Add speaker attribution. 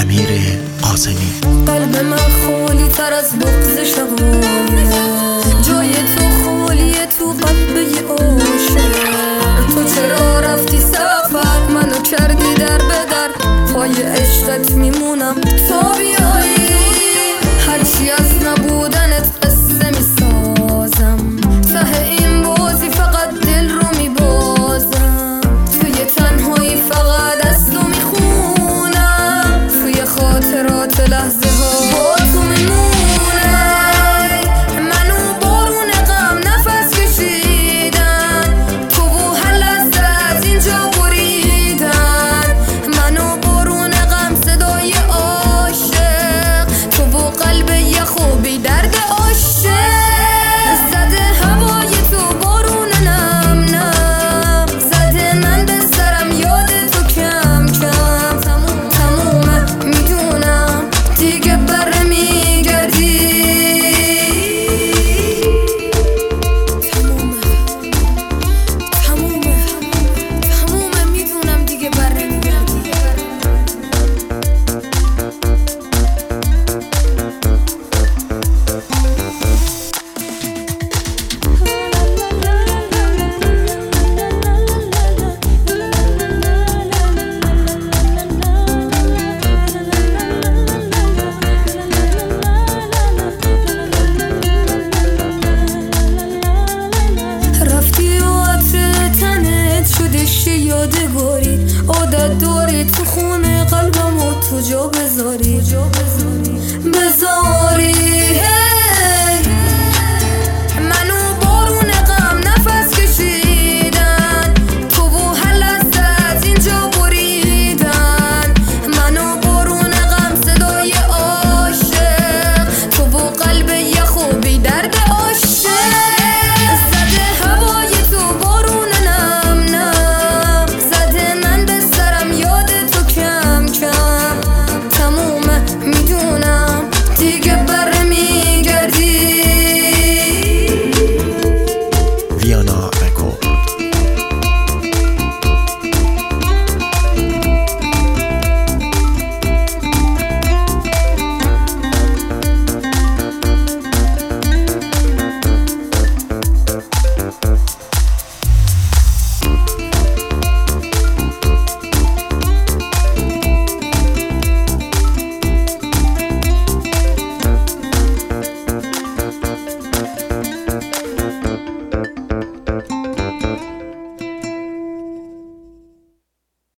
Speaker 1: امیر قاسمی.
Speaker 2: قلب من خالی تر از بغض شقایق، جای تو خالیه تو قلب یه عاشق. تو چرا رفتی سفر منو کردی در بدر، پای عشقت میمونم تا بیایی. هرچی از نبودنت قصه میسازم، ته این بازی فقط دل رو میبازم. توی تنهایی فقط از تو میخونم، توی خاطرات لحظه ها با تو میمونم. منو بارون غم نفس کشیدن، تو و هر لحظه از اینجا بریدن. منو بارون غم صدای عاشق، تو و قلب یه خوبی درد عاشق. زده هوای تو بارون نم نم، زده من به سرم یاد تو کم کم. تمومه میدونم دیگه بر میگردی. تمومه میدونم دیگه بر نمیگردی. رفتی و عطر تنت شدش یادگاری، عادت داری تو خونه قلبم و تو جا بذاری.